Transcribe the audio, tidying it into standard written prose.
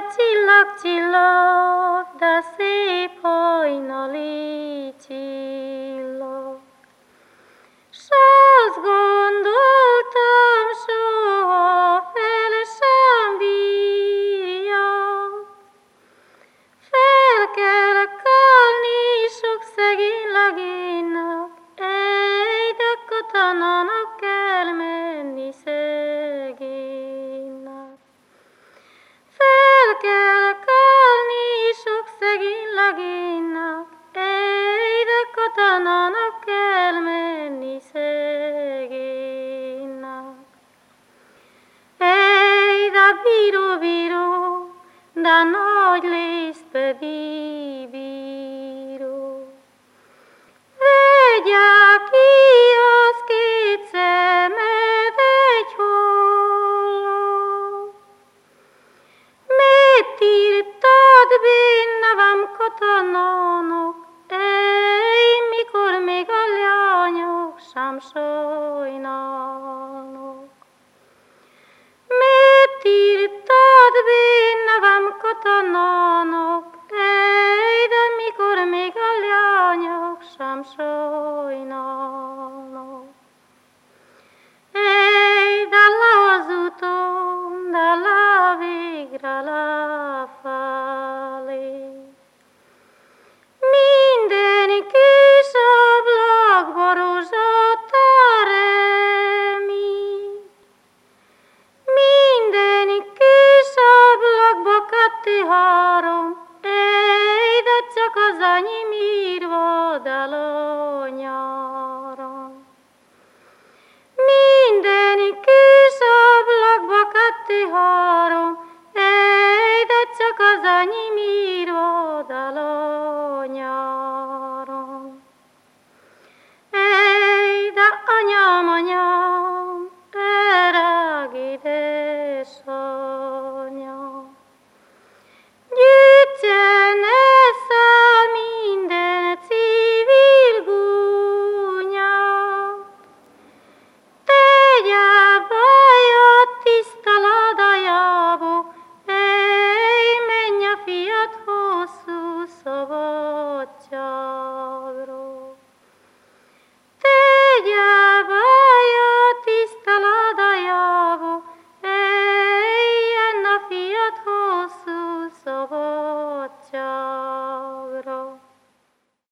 csillag, de szép hajnali csillag. S azt gondoltam, soha fel sem bírjak. Fel kell kelni sok szegény legénynek, de katonának kell menni szegénynek. Fel kell kelni sok szegény legénynek, de katonának kell menni szegénynek. De bíró, de nagy lész pedig bíró. Vegye ki az két szemed egy holló. Mit írtad bennem katonának, mikor még a lányok sem sajnálnak? Mit írtad bennem katonának, de mikor még a lányok sem sajnálnak? De lehazutom, de végre lefelé. Minden kis ablakba rózsatár emít. Minden kis ablakba kettő-három, de csak az enyém írva el a nyáron. Minden kis ablakba kettő-három, de csak az enyém írva